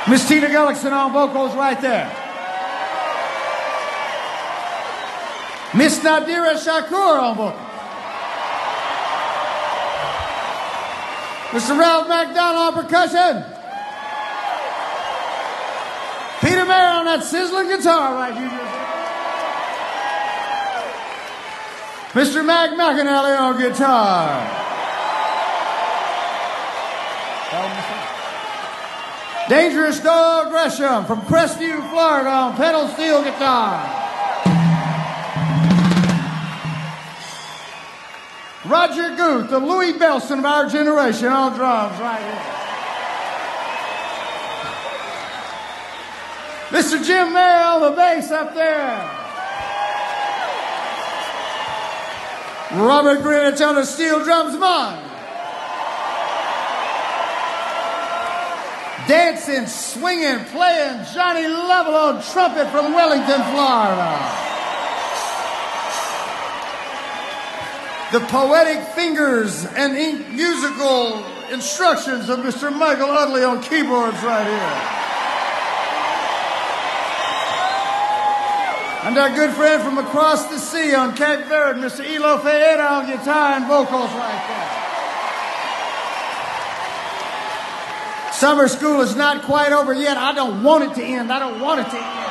Miss Tina Gullickson on vocals right there. Miss Nadira Shakur on vocals. Mr. Ralph McDonald on percussion. Peter Mayer on that sizzling guitar right here. Mr. Mac McAnally on guitar. Dangerous Dog Gresham from Crestview, Florida on pedal steel guitar. Roger Guth, the Louis Bellson of our generation on drums right here. Mr. Jim Mayer on the bass up there. Robert Greenwich on the steel drums, man. Dancing, swinging, playing Johnny Lovell on trumpet from Wellington, Florida. The poetic fingers and musical instructions of Mr. Michael Utley on keyboards right here. And our good friend from across the sea on Cape Verde, Mr. Elo Fayeda on guitar and vocals right there. Summer school is not quite over yet. I don't want it to end. I don't want it to end.